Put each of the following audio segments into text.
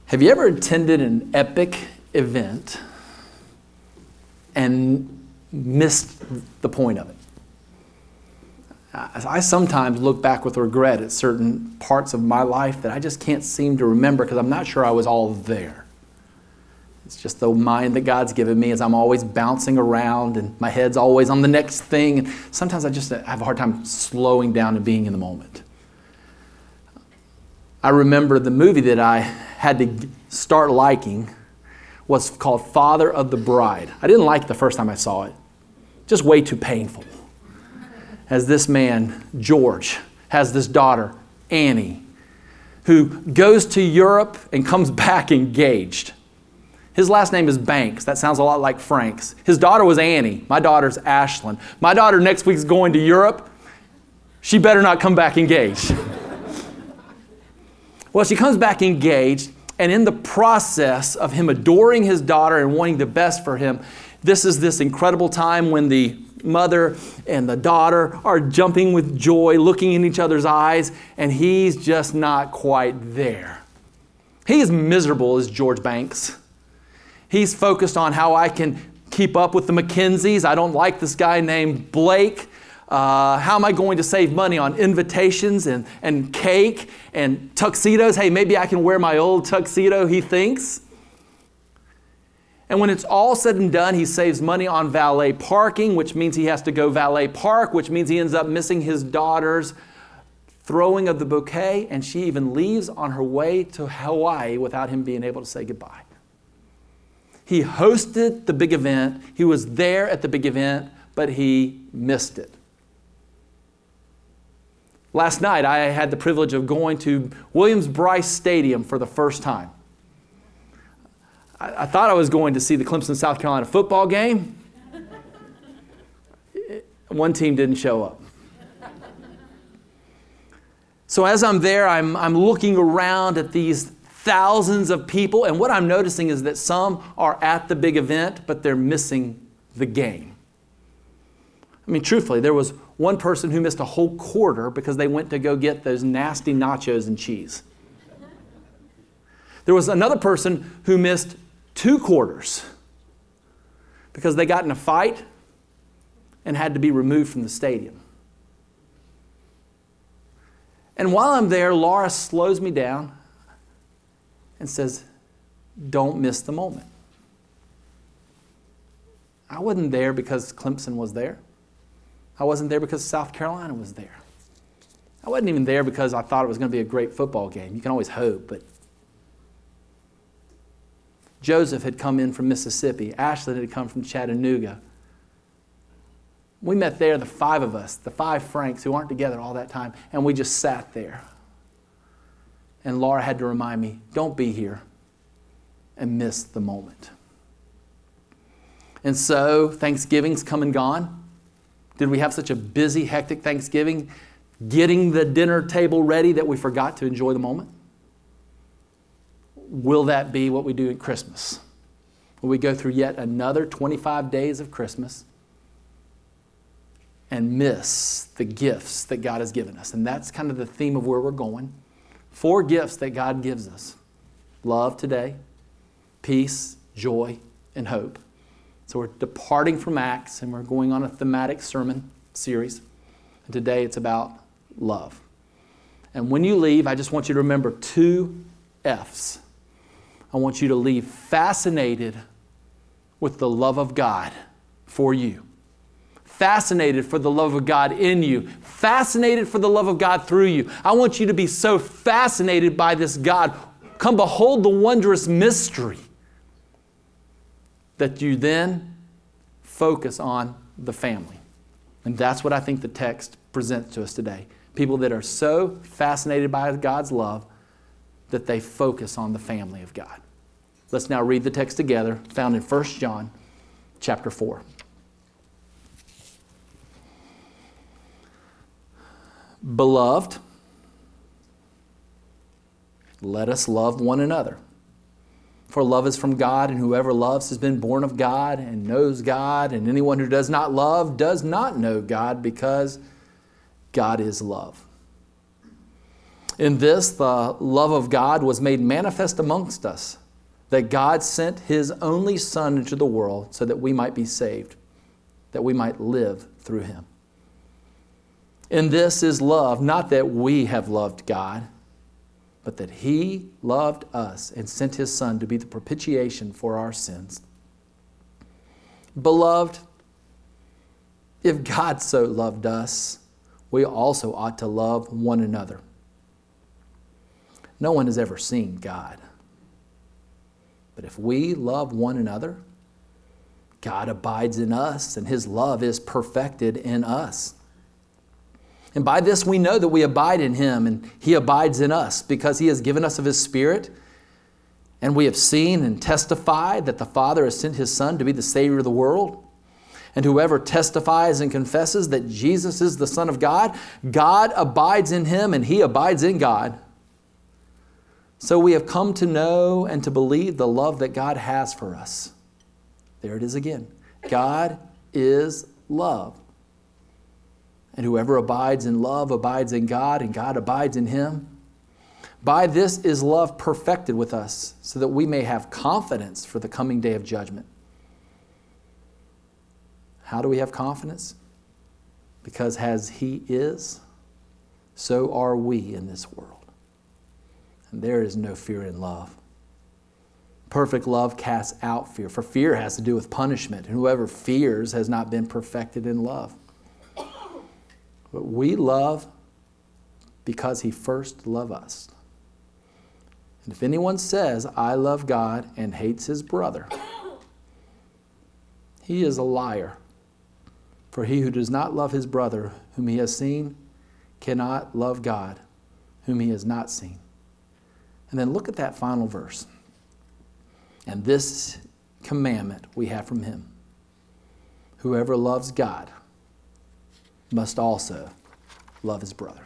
Have you ever attended an epic event and missed the point of it? I sometimes look back with regret at certain parts of my life that I just can't seem to remember because I'm not sure I was all there. It's just the mind that God's given me as I'm always bouncing around and my head's always on the next thing. And sometimes I just have a hard time slowing down and being in the moment. I remember the movie that I had to start liking was called Father of the Bride. I didn't like it the first time I saw it. Just way too painful. As this man, George, has this daughter, Annie, who goes to Europe and comes back engaged. His last name is Banks. That sounds a lot like Frank's. His daughter was Annie. My daughter's Ashlyn. My daughter next week's going to Europe. She better not come back engaged. Well, she comes back engaged, and in the process of him adoring his daughter and wanting the best for him, this is this incredible time when the mother and the daughter are jumping with joy, looking in each other's eyes, and he's just not quite there. He is miserable as George Banks. He's focused on how I can keep up with the McKenzies. I don't like this guy named Blake. How am I going to save money on invitations and cake and tuxedos? Hey, maybe I can wear my old tuxedo, he thinks. And when it's all said and done, he saves money on valet parking, which means he has to go valet park, which means he ends up missing his daughter's throwing of the bouquet, and she even leaves on her way to Hawaii without him being able to say goodbye. He hosted the big event. He was there at the big event, but he missed it. Last night, I had the privilege of going to Williams-Brice Stadium for the first time. I thought I was going to see the Clemson, South Carolina football game. One team didn't show up. So as I'm there, I'm looking around at these thousands of people, and what I'm noticing is that some are at the big event, but they're missing the game. I mean, truthfully, there was one person who missed a whole quarter because they went to go get those nasty nachos and cheese. There was another person who missed 2 quarters because they got in a fight and had to be removed from the stadium. And while I'm there, Laura slows me down and says, "Don't miss the moment." I wasn't there because Clemson was there. I wasn't there because South Carolina was there. I wasn't even there because I thought it was going to be a great football game. You can always hope, but Joseph had come in from Mississippi. Ashlyn had come from Chattanooga. We met there, the 5 of us, the 5 Franks who aren't together all that time, and we just sat there. And Laura had to remind me, don't be here and miss the moment. And so Thanksgiving's come and gone. Did we have such a busy, hectic Thanksgiving, getting the dinner table ready that we forgot to enjoy the moment? Will that be what we do at Christmas? Will we go through yet another 25 days of Christmas and miss the gifts that God has given us? And that's kind of the theme of where we're going. 4 gifts that God gives us. Love today, peace, joy, and hope. So we're departing from Acts and we're going on a thematic sermon series. And today it's about love. And when you leave, I just want you to remember 2 F's. I want you to leave fascinated with the love of God for you. Fascinated for the love of God in you. Fascinated for the love of God through you. I want you to be so fascinated by this God. Come behold the wondrous mystery. That you then focus on the family. And that's what I think the text presents to us today. People that are so fascinated by God's love that they focus on the family of God. Let's now read the text together, found in 1 John chapter 4. Beloved, let us love one another. For love is from God, and whoever loves has been born of God and knows God, and anyone who does not love does not know God, because God is love. In this, the love of God was made manifest amongst us, that God sent His only Son into the world so that we might be saved, that we might live through Him. In this is love, not that we have loved God, but that He loved us and sent His Son to be the propitiation for our sins. Beloved, if God so loved us, we also ought to love one another. No one has ever seen God. But if we love one another, God abides in us, and His love is perfected in us. And by this we know that we abide in Him, and He abides in us, because He has given us of His Spirit. And we have seen and testified that the Father has sent His Son to be the Savior of the world. And whoever testifies and confesses that Jesus is the Son of God, God abides in Him, and He abides in God. So we have come to know and to believe the love that God has for us. There it is again. God is love. And whoever abides in love abides in God, and God abides in him. By this is love perfected with us, so that we may have confidence for the coming day of judgment. How do we have confidence? Because as He is, so are we in this world. And there is no fear in love. Perfect love casts out fear, for fear has to do with punishment, and whoever fears has not been perfected in love. But we love because He first loved us. And if anyone says, I love God, and hates his brother, he is a liar. For he who does not love his brother whom he has seen cannot love God whom he has not seen. And then look at that final verse. And this commandment we have from Him: whoever loves God must also love his brother.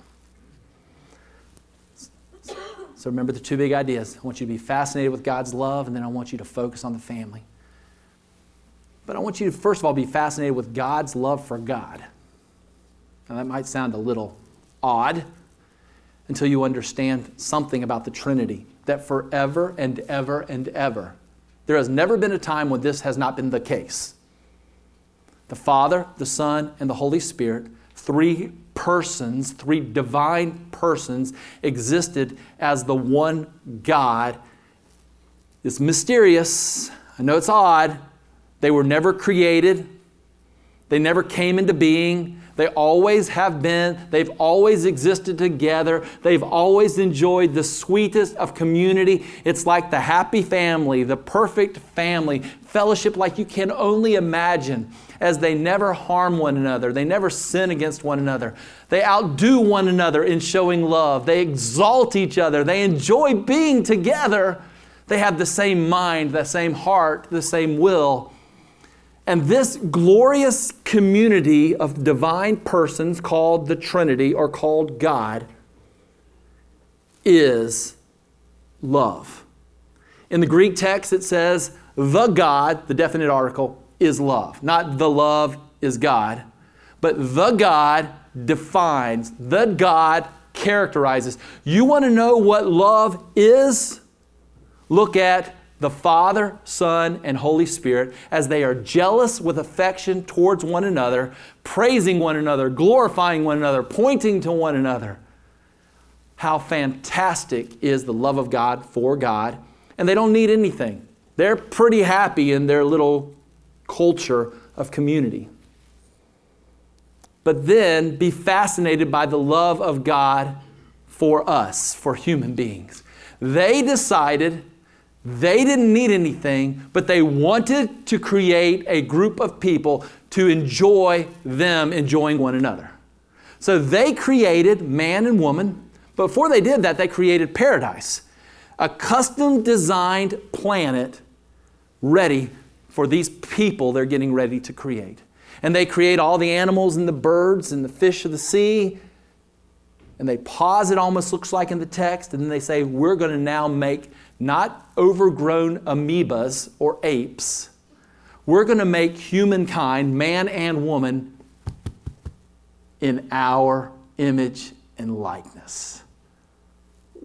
So remember the two big ideas. I want you to be fascinated with God's love, and then I want you to focus on the family. But I want you to, first of all, be fascinated with God's love for God. Now that might sound a little odd until you understand something about the Trinity, that forever and ever and ever, there has never been a time when this has not been the case. The Father, the Son, and the Holy Spirit, three persons, three divine persons, existed as the one God. It's mysterious. I know it's odd. They were never created. They never came into being. They always have been. They've always existed together. They've always enjoyed the sweetest of community. It's like the happy family, the perfect family, fellowship like you can only imagine, as they never harm one another. They never sin against one another. They outdo one another in showing love. They exalt each other. They enjoy being together. They have the same mind, the same heart, the same will. And this glorious community of divine persons called the Trinity, or called God, is love. In the Greek text it says, the God, the definite article, is love. Not the love is God, but the God defines, the God characterizes. You want to know what love is? Look at the Father, Son, and Holy Spirit as they are jealous with affection towards one another, praising one another, glorifying one another, pointing to one another. How fantastic is the love of God for God. And they don't need anything. They're pretty happy in their little culture of community. But then be fascinated by the love of God for us, for human beings. They decided they didn't need anything, but they wanted to create a group of people to enjoy them enjoying one another. So they created man and woman. But before they did that, they created paradise, a custom designed planet ready for these people they're getting ready to create. And they create all the animals and the birds and the fish of the sea. And they pause, it almost looks like in the text, and then they say, we're going to now make not overgrown amoebas or apes. We're going to make humankind, man and woman, in our image and likeness.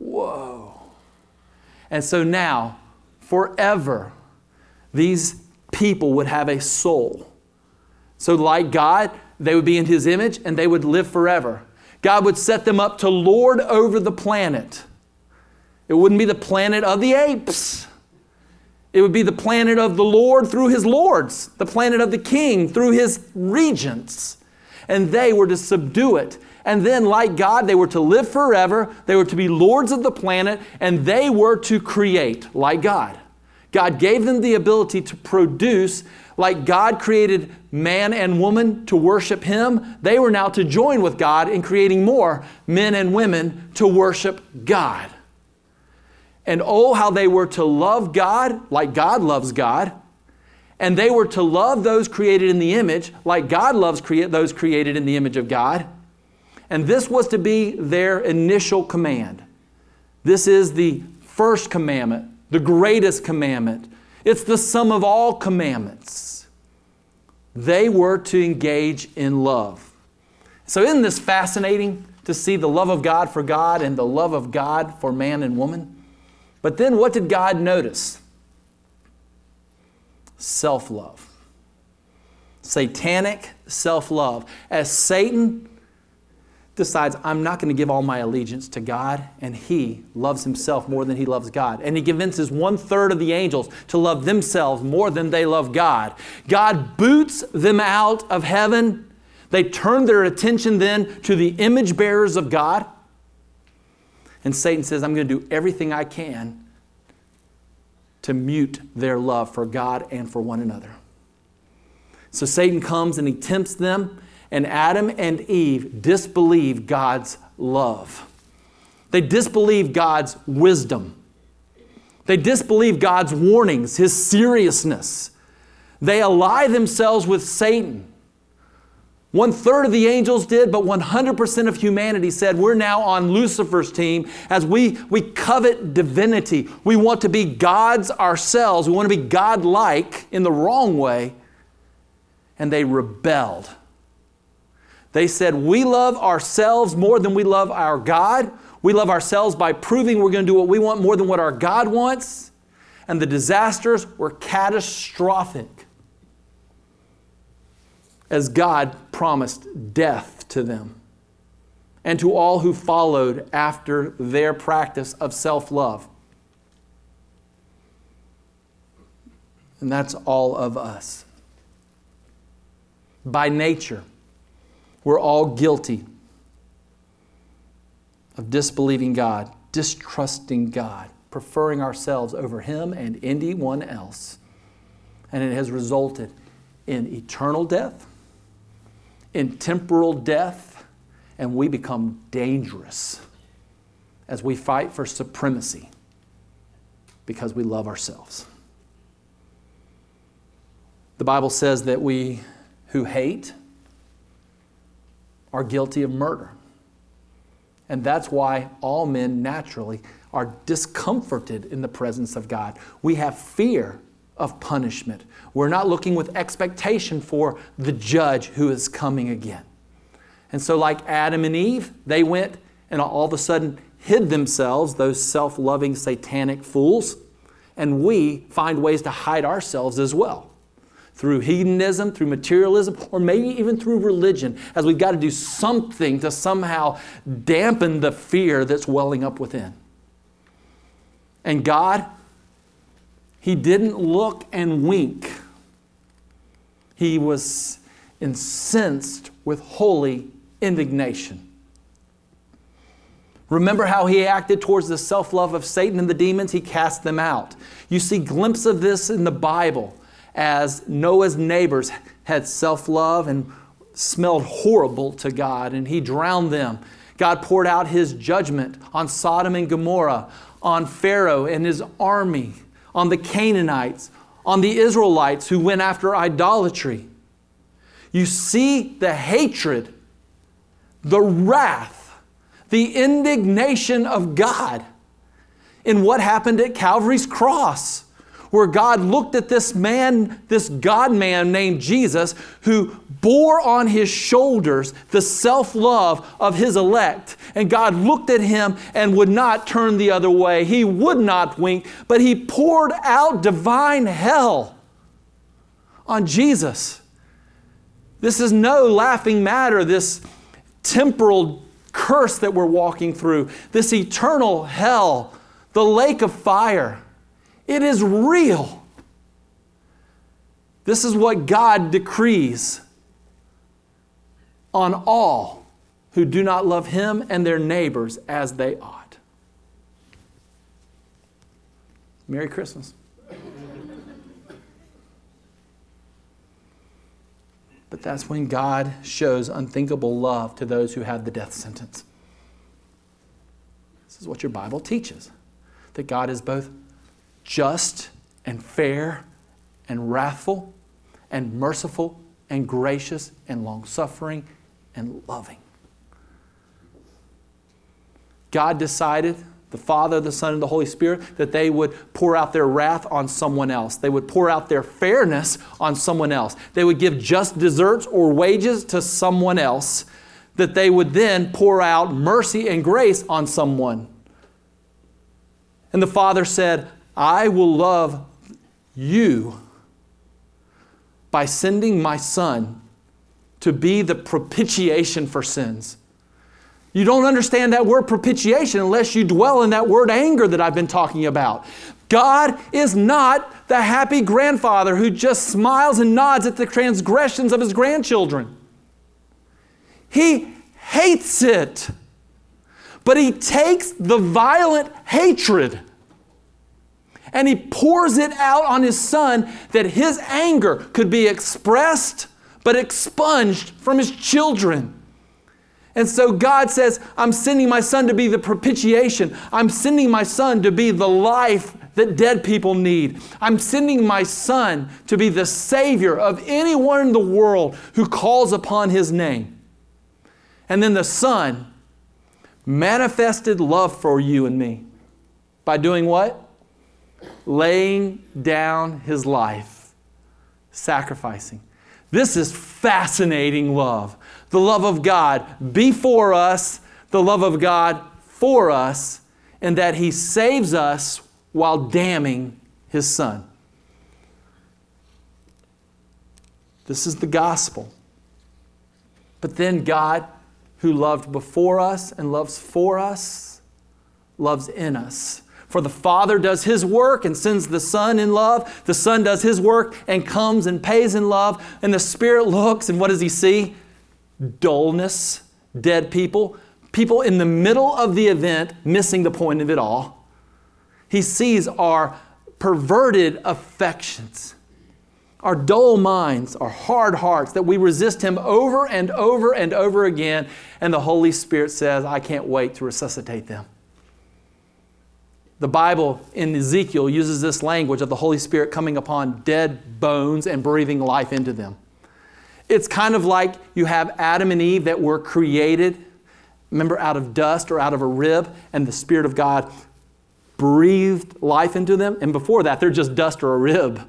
Whoa. And so now, forever, these people would have a soul. So like God, they would be in His image and they would live forever. God would set them up to lord over the planet. It wouldn't be the planet of the apes. It would be the planet of the Lord through His lords, the planet of the King through His regents. And they were to subdue it. And then, like God, they were to live forever. They were to be lords of the planet, and they were to create like God. God gave them the ability to produce, like God created man and woman to worship Him. They were now to join with God in creating more men and women to worship God. And oh, how they were to love God like God loves God. And they were to love those created in the image like God loves those created in the image of God. And this was to be their initial command. This is the first commandment, the greatest commandment. It's the sum of all commandments. They were to engage in love. So isn't this fascinating to see the love of God for God and the love of God for man and woman? But then what did God notice? Self-love. Satanic self-love. As Satan decides, I'm not going to give all my allegiance to God, and he loves himself more than he loves God. And he convinces 1/3 of the angels to love themselves more than they love God. God boots them out of heaven. They turn their attention then to the image bearers of God. And Satan says, I'm going to do everything I can to mute their love for God and for one another. So Satan comes and he tempts them, and Adam and Eve disbelieve God's love. They disbelieve God's wisdom. They disbelieve God's warnings, His seriousness. They ally themselves with Satan. 1/3 of the angels did, but 100% of humanity said, we're now on Lucifer's team as we covet divinity. We want to be gods ourselves. We want to be God-like in the wrong way. And they rebelled. They said, we love ourselves more than we love our God. We love ourselves by proving we're going to do what we want more than what our God wants. And the disasters were catastrophic, as God promised death to them and to all who followed after their practice of self-love. And that's all of us. By nature, we're all guilty of disbelieving God, distrusting God, preferring ourselves over Him and anyone else. And it has resulted in eternal death, in temporal death, and we become dangerous as we fight for supremacy because we love ourselves. The Bible says that we who hate are guilty of murder. And that's why all men naturally are discomforted in the presence of God. We have fear of punishment. We're not looking with expectation for the judge who is coming again. And so like Adam and Eve, they went and all of a sudden hid themselves, those self-loving satanic fools, and we find ways to hide ourselves as well. Through hedonism, through materialism, or maybe even through religion, as we've got to do something to somehow dampen the fear that's welling up within. And God, He didn't look and wink. He was incensed with holy indignation. Remember how He acted towards the self-love of Satan and the demons? He cast them out. You see glimpses of this in the Bible as Noah's neighbors had self-love and smelled horrible to God, and He drowned them. God poured out His judgment on Sodom and Gomorrah, on Pharaoh and his army, on the Canaanites, on the Israelites who went after idolatry. You see the hatred, the wrath, the indignation of God in what happened at Calvary's cross, where God looked at this man, this God-man named Jesus, who bore on His shoulders the self-love of His elect. And God looked at Him and would not turn the other way. He would not wink, but He poured out divine hell on Jesus. This is no laughing matter, this temporal curse that we're walking through, this eternal hell, the lake of fire. It is real. This is what God decrees on all who do not love Him and their neighbors as they ought. Merry Christmas. But that's when God shows unthinkable love to those who have the death sentence. This is what your Bible teaches, that God is both just and fair and wrathful and merciful and gracious and long-suffering and loving. God decided, the Father, the Son, and the Holy Spirit, that they would pour out their wrath on someone else. They would pour out their fairness on someone else. They would give just deserts or wages to someone else, that they would then pour out mercy and grace on someone. And the Father said, I will love you by sending my Son to be the propitiation for sins. You don't understand that word propitiation unless you dwell in that word anger that I've been talking about. God is not the happy grandfather who just smiles and nods at the transgressions of his grandchildren. He hates it. But He takes the violent hatred and He pours it out on His Son, that His anger could be expressed but expunged from His children. And so God says, I'm sending my Son to be the propitiation. I'm sending my Son to be the life that dead people need. I'm sending my Son to be the Savior of anyone in the world who calls upon His name. And then the Son manifested love for you and me by doing what? Laying down His life, sacrificing. This is fascinating love. The love of God before us, the love of God for us, and that He saves us while damning His Son. This is the gospel. But then God, who loved before us and loves for us, loves in us. For the Father does His work and sends the Son in love. The Son does His work and comes and pays in love. And the Spirit looks, and what does He see? Dullness, dead people, people in the middle of the event missing the point of it all. He sees our perverted affections, our dull minds, our hard hearts, that we resist Him over and over and over again. And the Holy Spirit says, I can't wait to resuscitate them. The Bible in Ezekiel uses this language of the Holy Spirit coming upon dead bones and breathing life into them. It's kind of like you have Adam and Eve that were created, remember, out of dust or out of a rib, and the Spirit of God breathed life into them. And before that, they're just dust or a rib.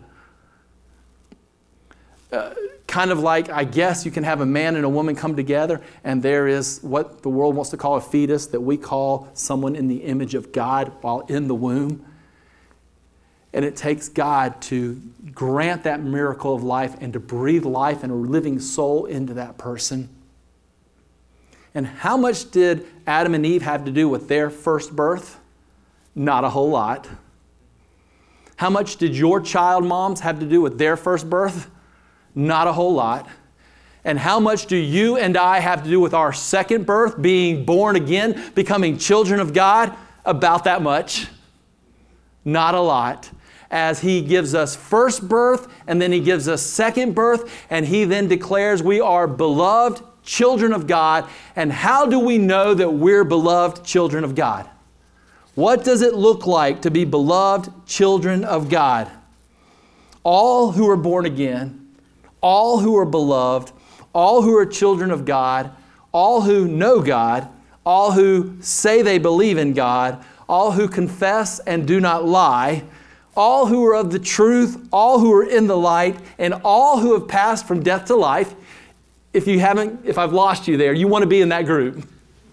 Kind of like, I guess, you can have a man and a woman come together, and there is what the world wants to call a fetus that we call someone in the image of God while in the womb. And it takes God to grant that miracle of life and to breathe life and a living soul into that person. And how much did Adam and Eve have to do with their first birth? Not a whole lot. How much did your child moms have to do with their first birth? Not a whole lot. And how much do you and I have to do with our second birth, being born again, becoming children of God? About that much. Not a lot. As He gives us first birth, and then He gives us second birth, and He then declares we are beloved children of God. And how do we know that we're beloved children of God? What does it look like to be beloved children of God? All who are born again, all who are beloved, all who are children of God, all who know God, all who say they believe in God, all who confess and do not lie, all who are of the truth, all who are in the light, and all who have passed from death to life. If I've lost you there, you want to be in that group.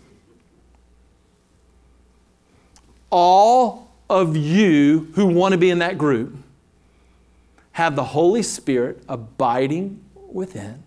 All of you who want to be in that group have the Holy Spirit abiding within.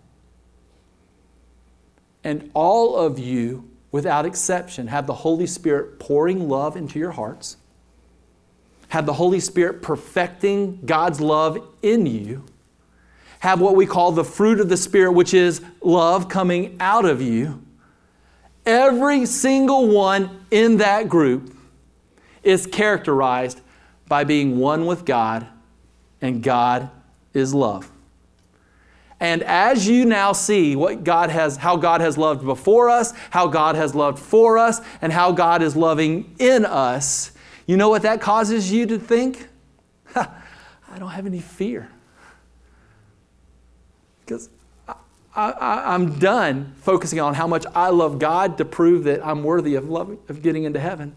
And all of you, without exception, have the Holy Spirit pouring love into your hearts, have the Holy Spirit perfecting God's love in you, have what we call the fruit of the Spirit, which is love coming out of you. Every single one in that group is characterized by being one with God, and God is love. And as you now see how God has loved before us, how God has loved for us, and how God is loving in us, you know what that causes you to think? I don't have any fear. Because I'm done focusing on how much I love God to prove that I'm worthy of getting into heaven.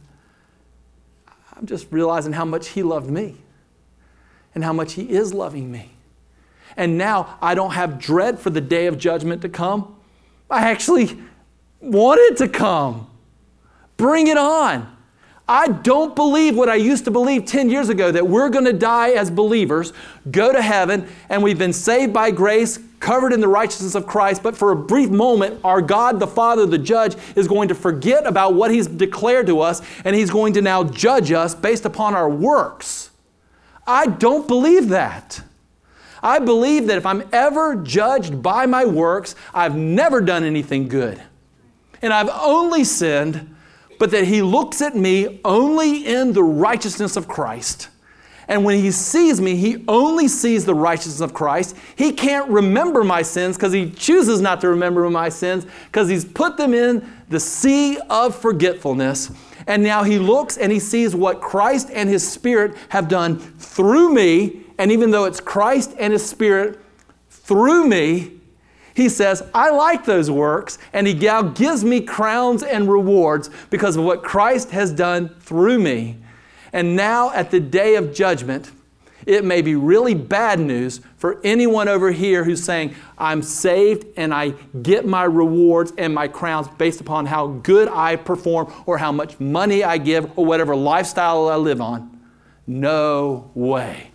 I'm just realizing how much He loved me and how much He is loving me. And now I don't have dread for the day of judgment to come. I actually want it to come. Bring it on. I don't believe what I used to believe 10 years ago, that we're going to die as believers, go to heaven, and we've been saved by grace, covered in the righteousness of Christ, but for a brief moment, our God, the Father, the Judge, is going to forget about what He's declared to us, and He's going to now judge us based upon our works. I don't believe that. I believe that if I'm ever judged by my works, I've never done anything good. And I've only sinned, but that He looks at me only in the righteousness of Christ. And when He sees me, He only sees the righteousness of Christ. He can't remember my sins because He chooses not to remember my sins because He's put them in the sea of forgetfulness. And now He looks and He sees what Christ and His Spirit have done through me. And even though it's Christ and His Spirit through me, He says, I like those works, and He now gives me crowns and rewards because of what Christ has done through me. And now at the day of judgment, it may be really bad news for anyone over here who's saying, I'm saved and I get my rewards and my crowns based upon how good I perform or how much money I give or whatever lifestyle I live on. No way.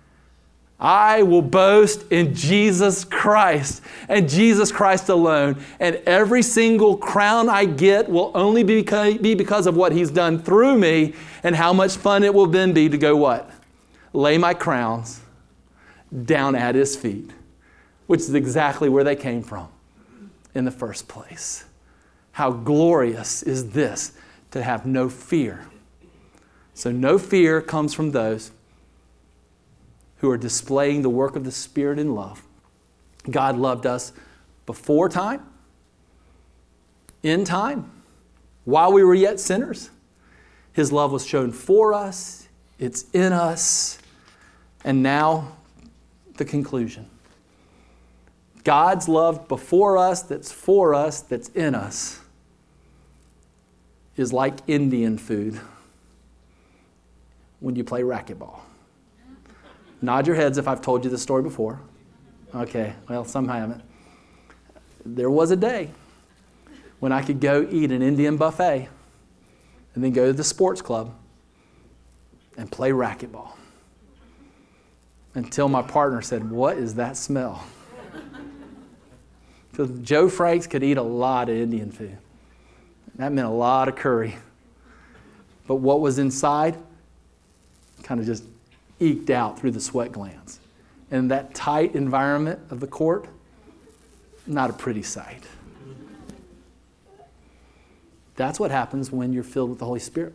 I will boast in Jesus Christ and Jesus Christ alone. And every single crown I get will only be because of what He's done through me, and how much fun it will then be to go what? Lay my crowns down at His feet, which is exactly where they came from in the first place. How glorious is this to have no fear. So no fear comes from those who are displaying the work of the Spirit in love. God loved us before time, in time, while we were yet sinners. His love was shown for us. It's in us. And now, the conclusion. God's love before us, that's for us, that's in us, is like Indian food when you play racquetball. Nod your heads if I've told you this story before. Okay, well, some haven't. There was a day when I could go eat an Indian buffet and then go to the sports club and play racquetball. Until my partner said, what is that smell? Because Joe Franks could eat a lot of Indian food. That meant a lot of curry. But what was inside kind of just eked out through the sweat glands. And that tight environment of the court, not a pretty sight. That's what happens when you're filled with the Holy Spirit.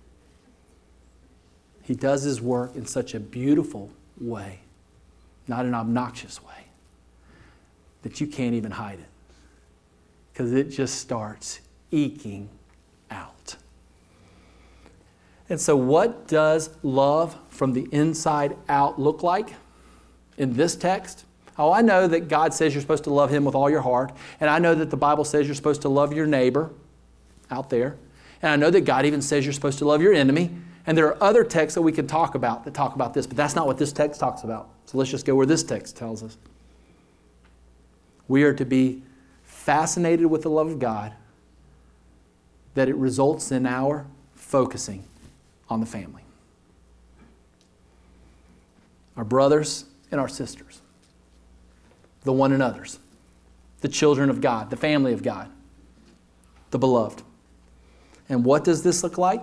He does His work in such a beautiful way, not an obnoxious way, that you can't even hide it. Because it just starts eking out. And so what does love from the inside out look like in this text? Oh, I know that God says you're supposed to love Him with all your heart. And I know that the Bible says you're supposed to love your neighbor out there. And I know that God even says you're supposed to love your enemy. And there are other texts that we can talk about that talk about this, but that's not what this text talks about. So let's just go where this text tells us. We are to be fascinated with the love of God, that it results in our focusing on the family. Our brothers and our sisters, the one another's, the children of God, the family of God, the beloved. And what does this look like?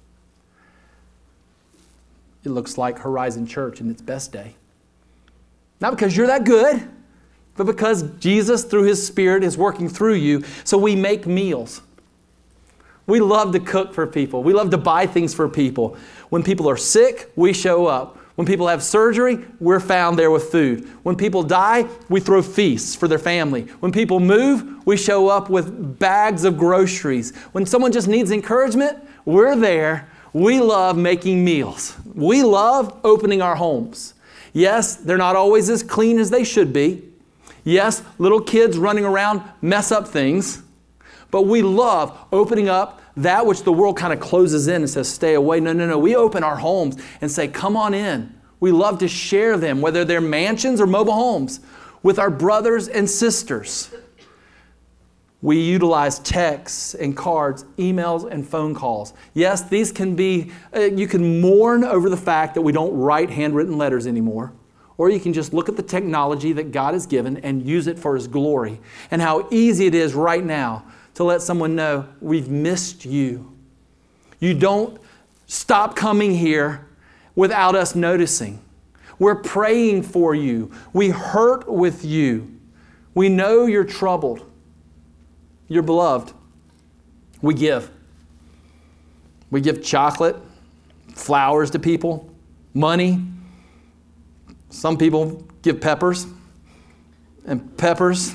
It looks like Horizon Church in its best day. Not because you're that good, but because Jesus, through His Spirit, is working through you. So we make meals. We love to cook for people. We love to buy things for people. When people are sick, we show up. When people have surgery, we're found there with food. When people die, we throw feasts for their family. When people move, we show up with bags of groceries. When someone just needs encouragement, we're there. We love making meals. We love opening our homes. Yes, they're not always as clean as they should be. Yes, little kids running around mess up things. But we love opening up that which the world kind of closes in and says, stay away. No. We open our homes and say, come on in. We love to share them, whether they're mansions or mobile homes, with our brothers and sisters. We utilize texts and cards, emails and phone calls. Yes, these can be, you can mourn over the fact that we don't write handwritten letters anymore. Or you can just look at the technology that God has given and use it for His glory. And how easy it is right now to let someone know, we've missed you. You don't stop coming here without us noticing. We're praying for you. We hurt with you. We know you're troubled. You're beloved. We give. We give chocolate, flowers to people, money. Some people give peppers and peppers.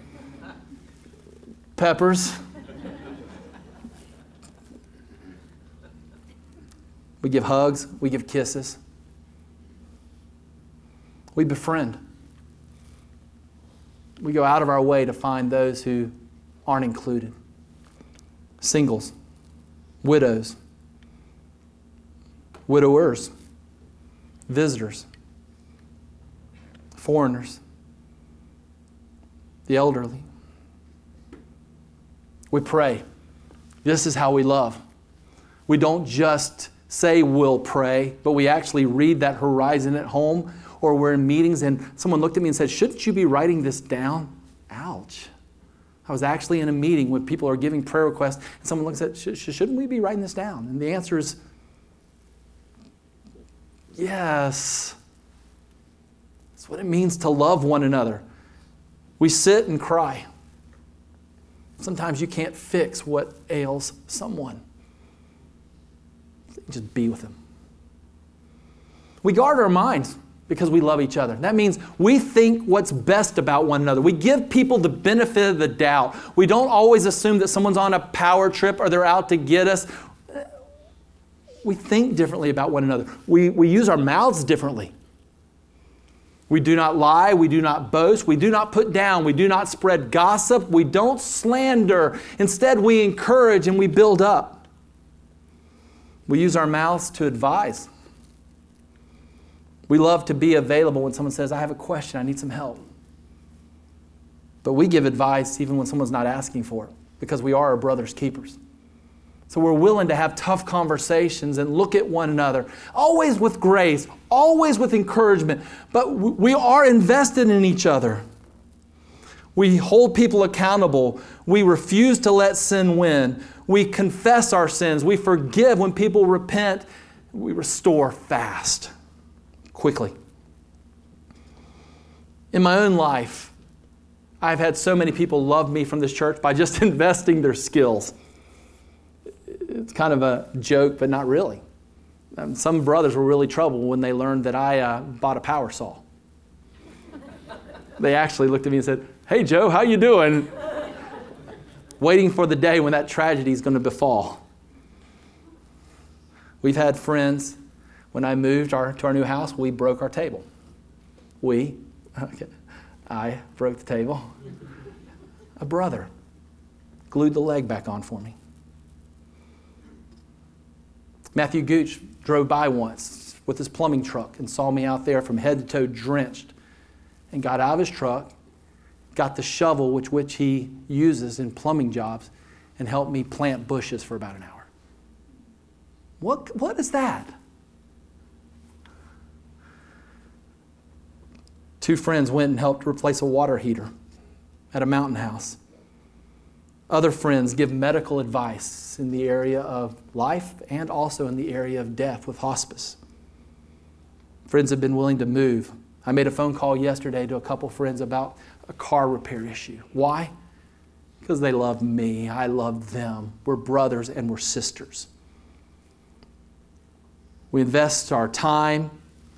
We give hugs. We give kisses. We befriend. We go out of our way to find those who aren't included. Singles, widows, widowers, visitors, foreigners, the elderly. We pray. This is how we love. We don't just say we'll pray, but we actually read that Horizon at home, or we're in meetings and someone looked at me and said, shouldn't you be writing this down? Ouch. I was actually in a meeting when people are giving prayer requests and someone looks at, shouldn't we be writing this down? And the answer is, yes. That's what it means to love one another. We sit and cry. Sometimes you can't fix what ails someone. Just be with them. We guard our minds because we love each other. That means we think what's best about one another. We give people the benefit of the doubt. We don't always assume that someone's on a power trip or they're out to get us. We think differently about one another. We use our mouths differently. We do not lie. We do not boast. We do not put down. We do not spread gossip. We don't slander. Instead, we encourage and we build up. We use our mouths to advise. We love to be available when someone says, I have a question, I need some help. But we give advice even when someone's not asking for it, because we are our brother's keepers. So we're willing to have tough conversations and look at one another, always with grace, always with encouragement, but we are invested in each other. We hold people accountable. We refuse to let sin win. We confess our sins. We forgive when people repent. We restore fast, quickly. In my own life, I've had so many people love me from this church by just investing their skills. It's kind of a joke, but not really. Some brothers were really troubled when they learned that I bought a power saw. They actually looked at me and said, hey, Joe, how you doing? Waiting for the day when that tragedy is going to befall. We've had friends, when I moved to our new house, we broke our table. I broke the table. A brother glued the leg back on for me. Matthew Gooch drove by once with his plumbing truck and saw me out there from head to toe drenched, and got out of his truck, got the shovel which he uses in plumbing jobs, and helped me plant bushes for about an hour. What is that? Two friends went and helped replace a water heater at a mountain house. Other friends give medical advice in the area of life and also in the area of death with hospice. Friends have been willing to move. I made a phone call yesterday to a couple friends about a car repair issue. Why? Because they love me. I love them. We're brothers and we're sisters. We invest our time.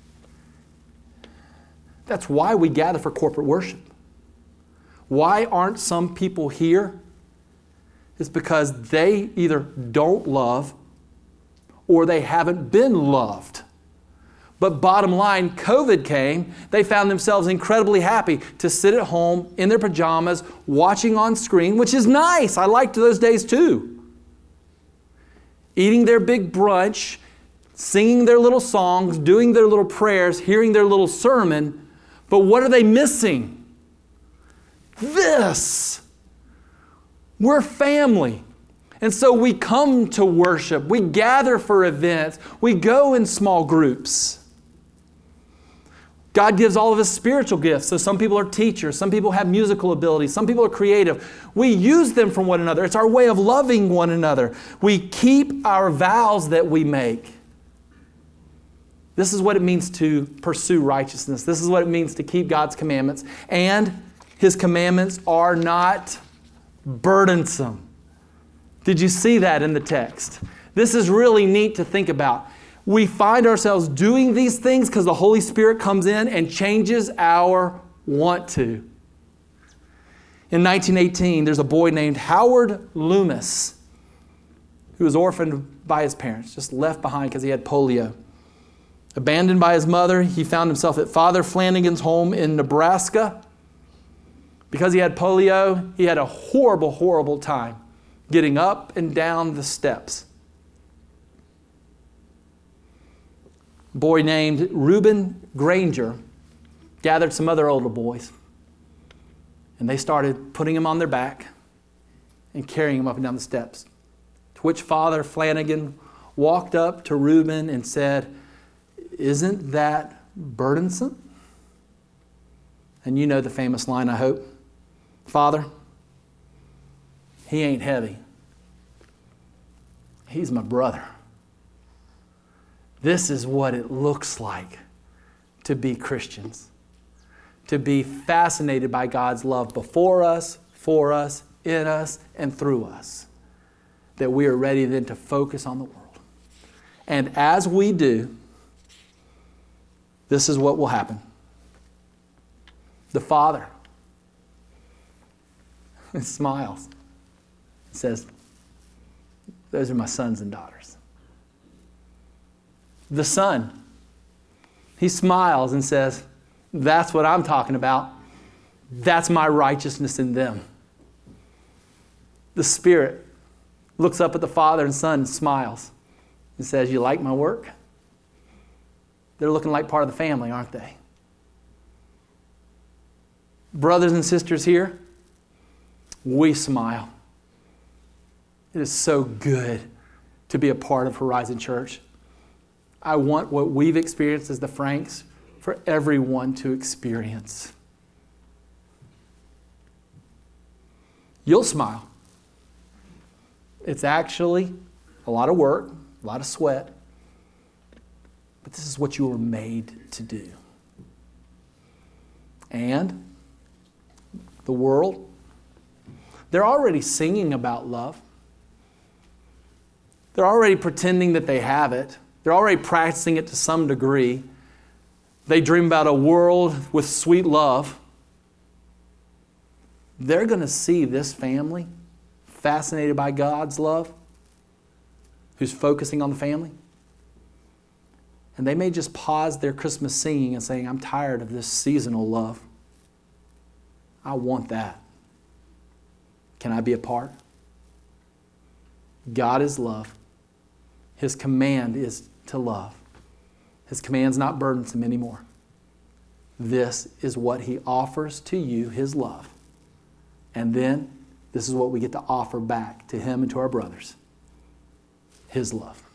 That's why we gather for corporate worship. Why aren't some people here? It's because they either don't love or they haven't been loved. But bottom line, COVID came, they found themselves incredibly happy to sit at home in their pajamas, watching on screen, which is nice. I liked those days too. Eating their big brunch, singing their little songs, doing their little prayers, hearing their little sermon. But what are they missing? This. We're family. And so we come to worship. We gather for events. We go in small groups. God gives all of us spiritual gifts. So some people are teachers. Some people have musical abilities. Some people are creative. We use them for one another. It's our way of loving one another. We keep our vows that we make. This is what it means to pursue righteousness. This is what it means to keep God's commandments. And His commandments are not burdensome. Did you see that in the text? This is really neat to think about. We find ourselves doing these things because the Holy Spirit comes in and changes our want to. In 1918, there's a boy named Howard Loomis who was orphaned by his parents, just left behind because he had polio. Abandoned by his mother, he found himself at Father Flanagan's home in Nebraska. Because he had polio, he had a horrible, horrible time getting up and down the steps. A boy named Reuben Granger gathered some other older boys, and they started putting him on their back and carrying him up and down the steps. To which Father Flanagan walked up to Reuben and said, "Isn't that burdensome?" And you know the famous line, I hope. "Father, he ain't heavy. He's my brother." This is what it looks like to be Christians. To be fascinated by God's love before us, for us, in us, and through us. That we are ready then to focus on the world. And as we do, this is what will happen. The Father smiles and says, "Those are my sons and daughters." The Son, He smiles and says, "That's what I'm talking about. That's my righteousness in them." The Spirit looks up at the Father and Son and smiles and says, "You like my work?" They're looking like part of the family, aren't they? Brothers and sisters here, we smile. It is so good to be a part of Horizon Church. I want what we've experienced as the Franks for everyone to experience. You'll smile. It's actually a lot of work, a lot of sweat, but this is what you were made to do. And the world, they're already singing about love. They're already pretending that they have it. They're already practicing it to some degree. They dream about a world with sweet love. They're going to see this family fascinated by God's love, who's focusing on the family. And they may just pause their Christmas singing and saying, "I'm tired of this seasonal love. I want that. Can I be a part?" God is love. His command is to love. His command's not burdensome anymore. This is what He offers to you, His love. And then this is what we get to offer back to Him and to our brothers. His love.